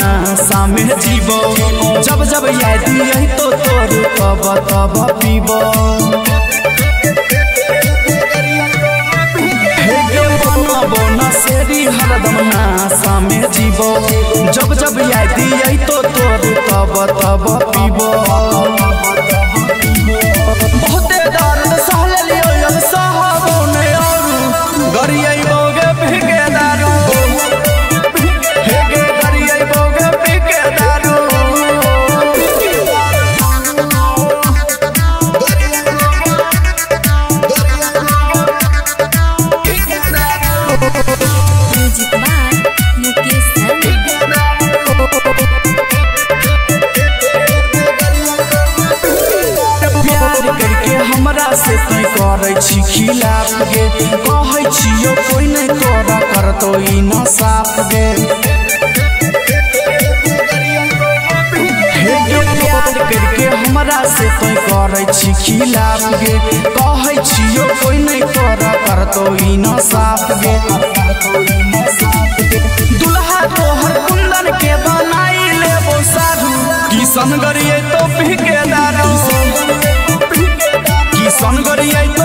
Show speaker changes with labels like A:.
A: नशा में जीवो जब जब याद यही तो तोर तब तब पीबो नशेरी हरदम नशा में जीवो जब जब याद यही तो तोर तब तब पीबो बहुते दर्द सहले लियो अब सहबो ने और गरियैबोगे भीगे दारू हेगे गरियैबोगे भीगे दारू
B: म्यूजिक बाय मुकेश
A: प्यार करके हमरा से तोय करै छी खिलाफ गे कहै छियो कोई नहीं तोरा करतो ई न साफ गे प्यार करके हमरा से तोय करै छी खिलाफ गे कहै छियो कोई नहीं तोरा करतो ई न साफ गे दुल्हा तोहर कुंदन के बनाई लेबो साधु किसन गरिए तो पी के दारू किसन गरिए तो